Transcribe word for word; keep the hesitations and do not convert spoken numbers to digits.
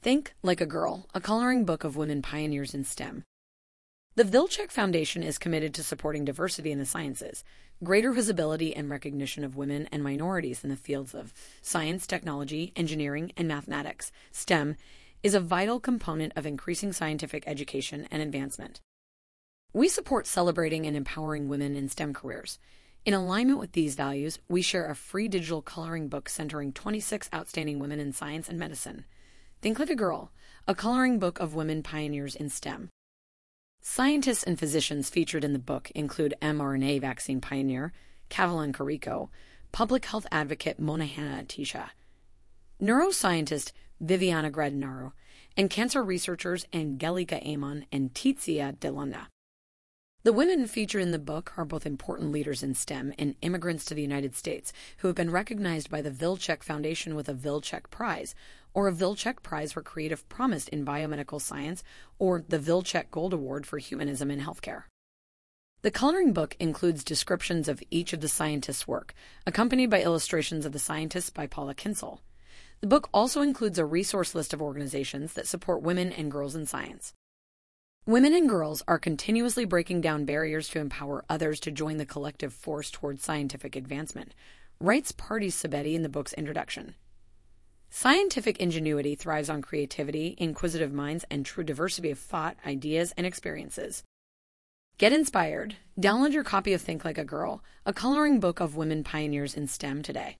Think Like a Girl, a coloring book of women pioneers in STEM. The Wilczek Foundation is committed to supporting diversity in the sciences, greater visibility and recognition of women and minorities in the fields of science, technology, engineering, and mathematics. STEM is a vital component of increasing scientific education and advancement. We support celebrating and empowering women in STEM careers. In alignment with these values, we share a free digital coloring book centering twenty-six outstanding women in science and medicine. Think Like a Girl, a coloring book of women pioneers in STEM. Scientists and physicians featured in the book include mRNA vaccine pioneer Katalin Kariko, public health advocate Monahana Atisha, neuroscientist Viviana Gradinaro, and cancer researchers Angelica Amon and Tizia Delunda. The women featured in the book are both important leaders in STEM and immigrants to the United States who have been recognized by the Wilczek Foundation with a Wilczek Prize, or a Wilczek Prize for Creative Promise in Biomedical Science, or the Wilczek Gold Award for Humanism in Healthcare. The coloring book includes descriptions of each of the scientists' work, accompanied by illustrations of the scientists by Paula Kinsel. The book also includes a resource list of organizations that support women and girls in science. Women and girls are continuously breaking down barriers to empower others to join the collective force towards scientific advancement, writes Party Sabeti in the book's introduction. Scientific ingenuity thrives on creativity, inquisitive minds, and true diversity of thought, ideas, and experiences. Get inspired. Download your copy of Think Like a Girl, a coloring book of women pioneers in STEM today.